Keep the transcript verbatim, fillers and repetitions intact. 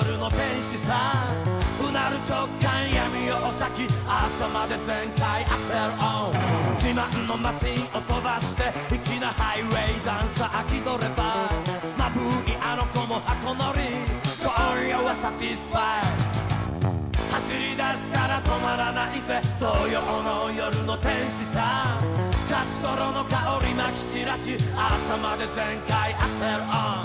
夜の天使さうなる直感闇夜を先朝まで全開アクセルオン自慢のマシンを飛ばして粋なハイウェイダンサー気取ればまぶいあの子も箱乗り今夜はサティスファイ走り出したら止まらないぜ土曜の夜の天使さガストロの香りまき散らし朝まで全開アクセルオン